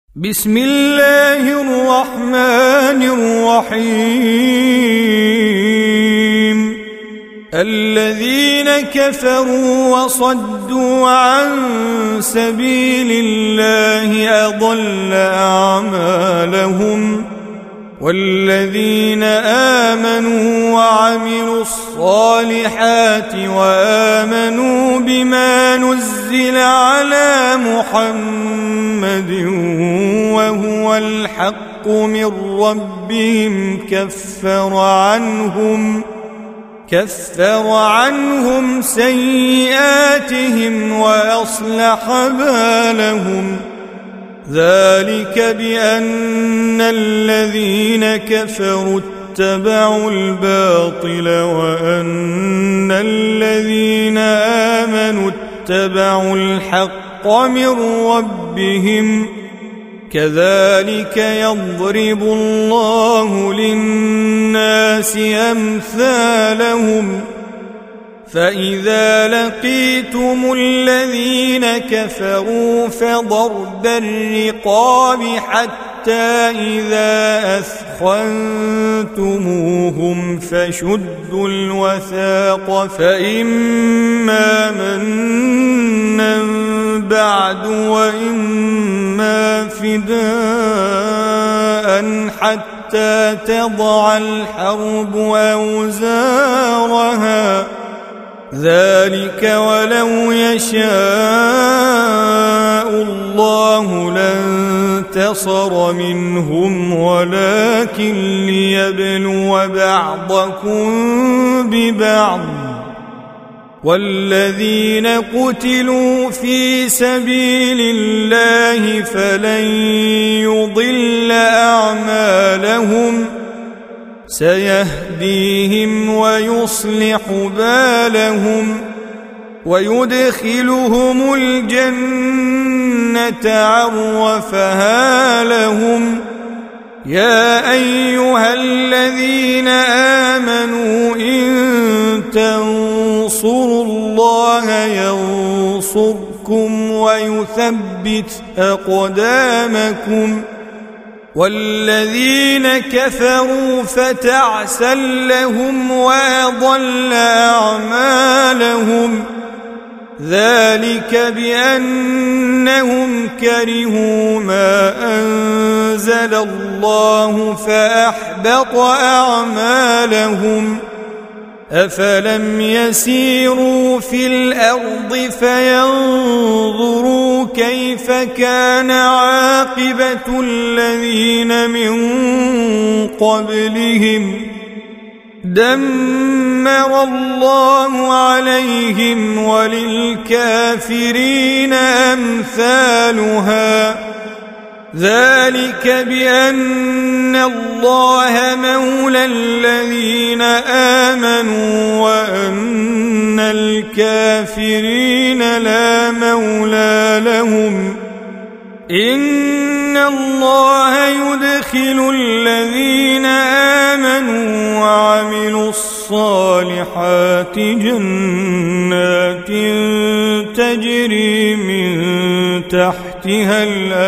بسم الله الرحمن الرحيم الذين كفروا وصدوا عن سبيل الله أضل أعمالهم والذين آمنوا وعملوا الصالحات وآمنوا بما نزل على محمد وهو الحق من ربهم كفر عنهم سيئاتهم وأصلح بالهم ذلك بأن الذين كفروا اتبعوا الباطل وأن الذين آمنوا اتبعوا الحق من ربهم كذلك يضرب الله للناس أمثالهم فإذا لقيتم الذين كفروا فضرب الرقاب حتى إذا أثخنتموهم فشدوا الوثاق فإما منا بعد وإما فداء حتى تضع الحرب أوزارها ذلك ولو يشاء الله لانتصر منهم ولكن ليبلو بعضكم ببعض والذين قتلوا في سبيل الله فلن يضل أعمالهم سيهديهم ويصلح بالهم ويدخلهم الجنة عرفها لهم يا أيها الذين آمنوا إن تنصروا الله ينصركم ويثبت أقدامكم والذين كفروا فتعسا لهم وأضل أعمالهم ذلك بأنهم كرهوا ما أنزل الله فأحبط أعمالهم أفلم يسيروا في الأرض فينظروا كيف كان عاقبة الذين من قبلهم دمر الله عليهم وللكافرين أمثالها ذلك بأن الله مولى الذين آمنوا وأن الكافرين لا مولى لهم إن الله يدخل الذين آمنوا وعملوا الصالحات جنات تجري من تحتها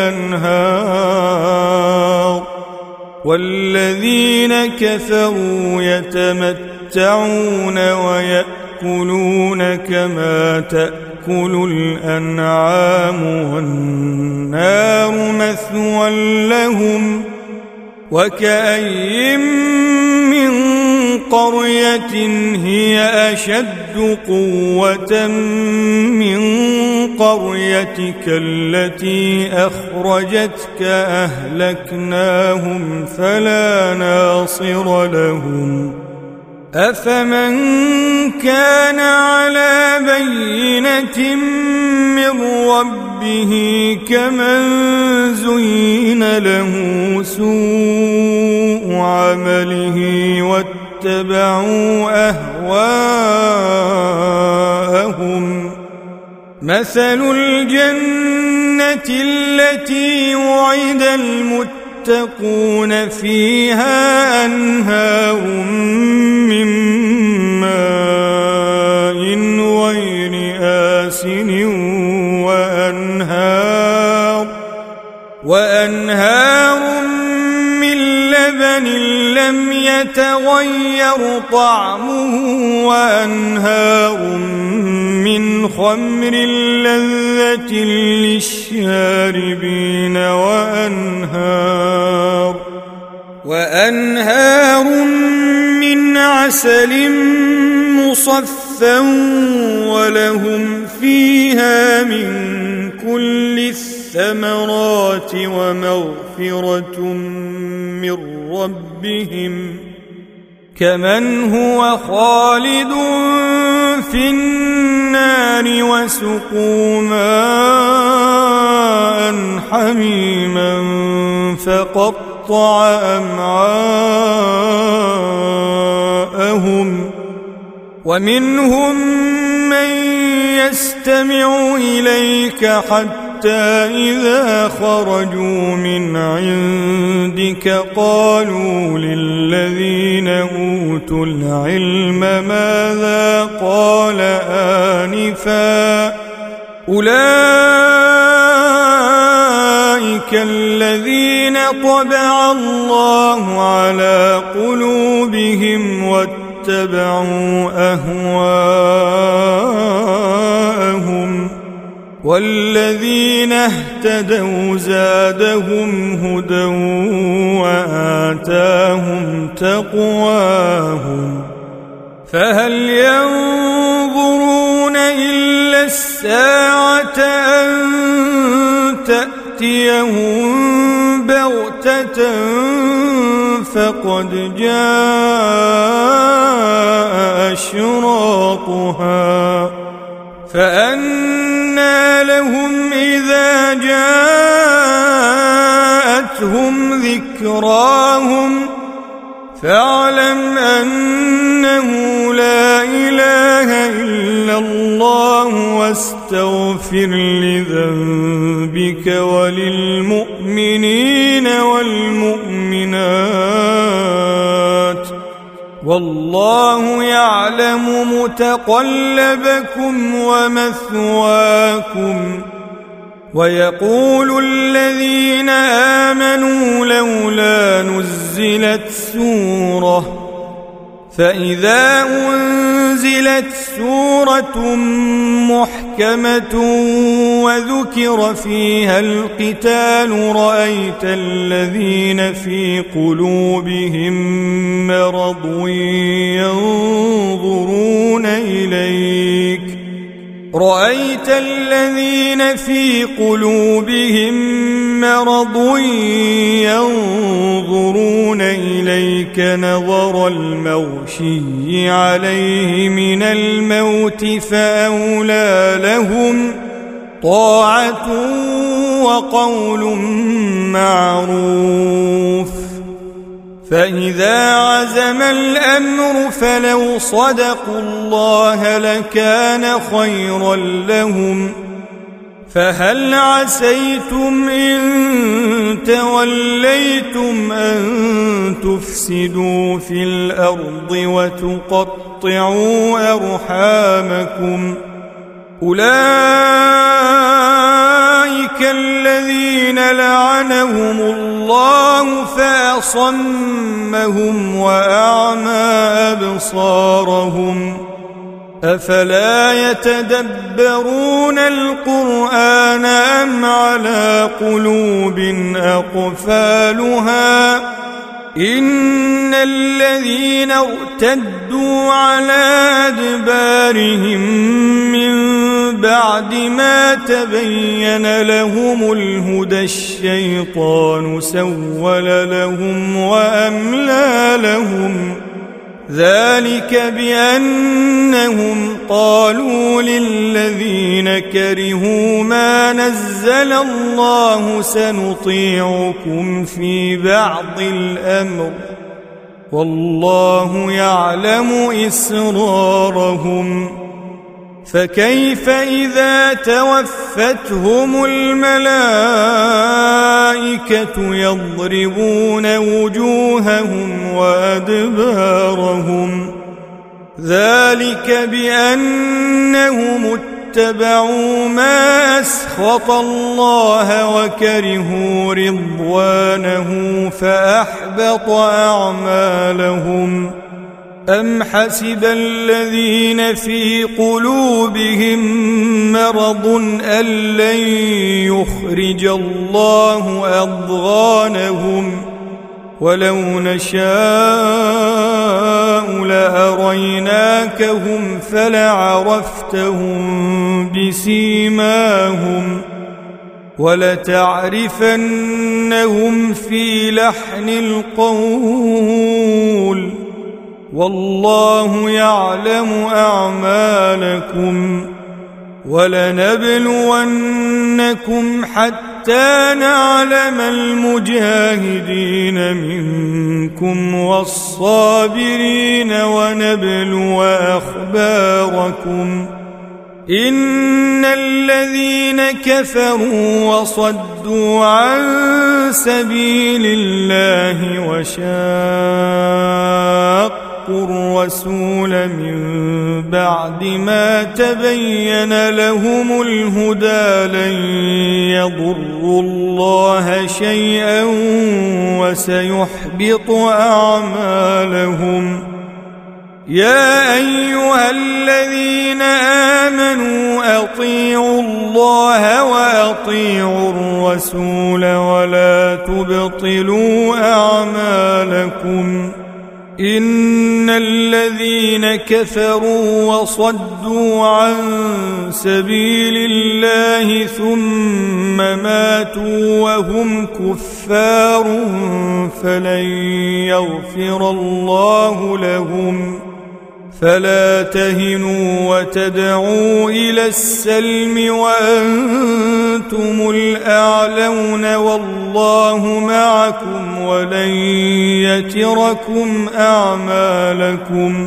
الأنهار والذين كفروا يتمتعون ويأكلون كما تأكل الأنعام والنار مثوى لهم وكأي من قرية هي أشد قوة من قريتك التي أخرجتك أهلكناهم فلا ناصر لهم أفمن كان على بينة من ربه كمن زين له سوء عمله واتبعوا أهواءهم مثل الجنة التي وعد المتقون فيها أنهار من ماء غير آسن وأنهار من لبن لم يتغير طعمه وأنهار من خمر لذة للشاربين وأنهار من عسل مصفى ولهم فيها من كل الثمرات ومغفرة من ربهم كمن هو خالد في النار وسقوا ماء حميما فقطع أمعاءهم ومنهم من يستمع إليك حتى إذا خرجوا من عندك قالوا للذين أوتوا العلم ماذا قال آنفا أولئك الذين طبع الله على قلوبهم واتبعوا أهواءهم والذين اهتدوا زادهم هدى وآتاهم تقواهم فهل ينظرون إلا الساعة أن تأتيهم بغتة فقد جاء أشراطها فأنى لهم إذا جاءتهم ذكراهم فاعلم أنه لا إله إلا الله واستغفر لذنبك وللمؤمنين والمؤمنات والله يعلم متقلبكم ومثواكم ويقول الذين آمنوا لولا نزلت سورة فإذا أنزلت سورة محكمة وذكر فيها القتال رأيت الذين في قلوبهم مرض ينظرون إليك نظر المغشي عليه من الموت فأولى لهم طاعة وقول معروف فإذا عزم الأمر فلو صدقوا الله لكان خيرا لهم فهل عسيتم إن توليتم أن تفسدوا في الأرض وتقطعوا أرحامكم أولئك الذين لعنهم الله فأصمهم وأعمى أبصارهم أفلا يتدبرون القرآن أم على قلوب أقفالها إن الذين ارتدوا على أدبارهم من بعد ما تبين لهم الهدى الشيطان سول لهم وأملى لهم ذلك بأنهم قالوا للذين كرهوا ما نزل الله سنطيعكم في بعض الأمر والله يعلم إسرارهم فكيف إذا توفتهم الملائكة يضربون وجوههم وأدبارهم ذلك بأنهم اتبعوا ما أسخط الله وكرهوا رضوانه فأحبط أعمالهم أم حسب الذين في قلوبهم مرض أن لن يخرج الله أضغانهم ولو نشاء لأريناكهم فلعرفتهم بسيماهم ولتعرفنهم في لحن القول والله يعلم أعمالكم ولنبلونكم حتى نعلم المجاهدين منكم والصابرين ونبلو أخباركم إن الذين كفروا وصدوا عن سبيل الله وشاقوا الرسول من بعد ما تبين لهم الهدى لن يضروا الله شيئا وسيحبط أعمالهم يا أيها الذين آمنوا أطيعوا الله وأطيعوا الرسول ولا تبطلوا أعمالكم إن الذين كفروا وصدوا عن سبيل الله ثم ماتوا وهم كفار فلن يغفر الله لهم فلا تهنوا وتدعوا إلى السلم وأنتم الأعلون والله معكم ولن يتركم أعمالكم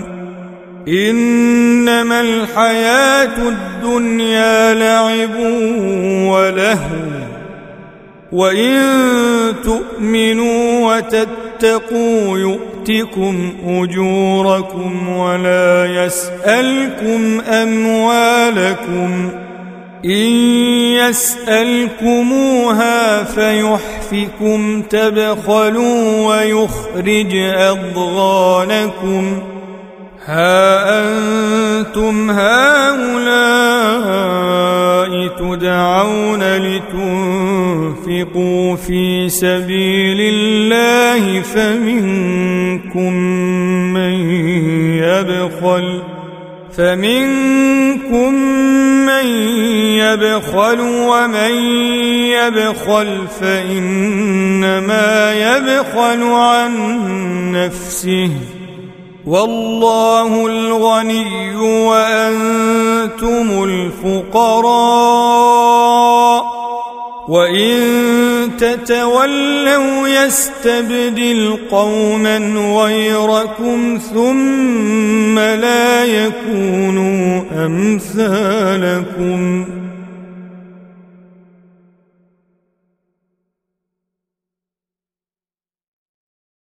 إنما الحياة الدنيا لعب ولهو وإن تؤمنوا وتتقوا يؤتكم أجوركم ولا يسألكم أموالكم إن يسألكموها فيحفكم تبخلوا ويخرج أضغانكم ها أنتم هؤلاء تدعون لتنفقوا في سبيل الله فمنكم من يبخل ومن يبخل فإنما يبخل عن نفسه والله الغني وأنتم الفقراء وإن تتولوا يستبدل قوما غيركم ثم لا يكونوا أمثالكم